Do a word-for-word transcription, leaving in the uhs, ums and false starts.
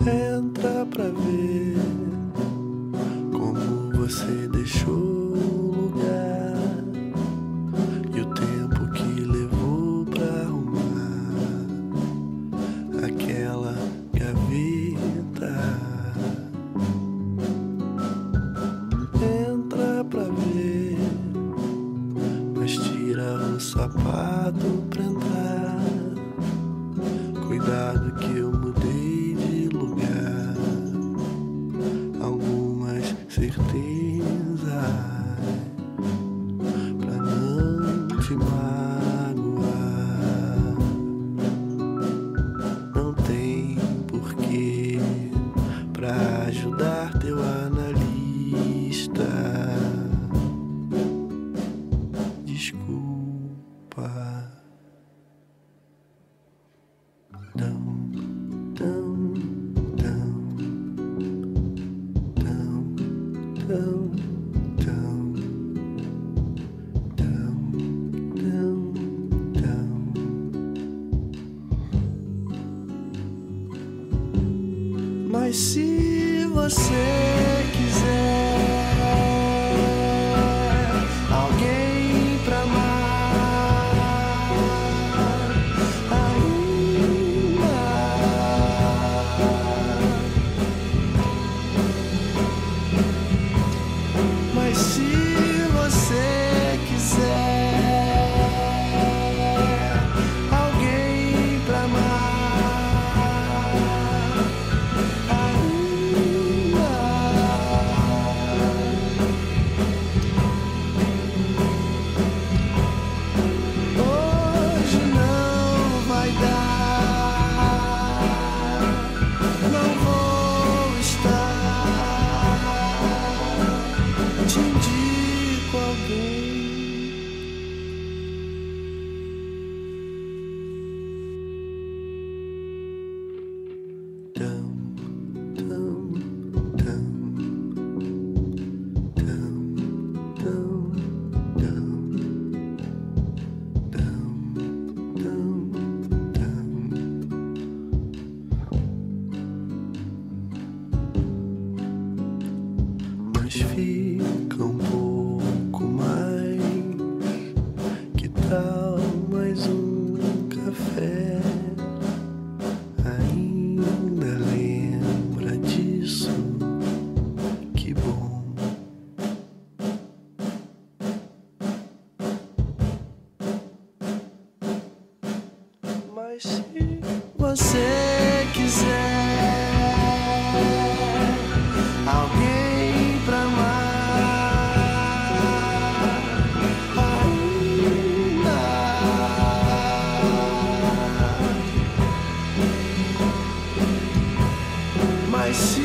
Entra pra ver como você deixou o lugar e o tempo que levou pra arrumar aquela gaveta. Entra pra ver, mas tira o sapato pra entrar. Cuidado que eu mudei de lugar, algumas certezas pra não te magoar. Não tem porquê pra ajudar teu analista. Desculpa. Dum, dum, dum, dum, dum, dum, dum, dum, dum. Mas se você quiser alguém pra amar, ainda. Mas se você quiser alguém pra amar, ainda. Hoje não vai dar, não vou estar. Te indico alguém. Dum, dum, dum, dum, dum, dum, dum, dum, dum. Mas fica um pouco mais. Que tal mais um café? Ainda lembra disso? Que bom. Mas se você quiser alguém pra amar, ainda. Mas se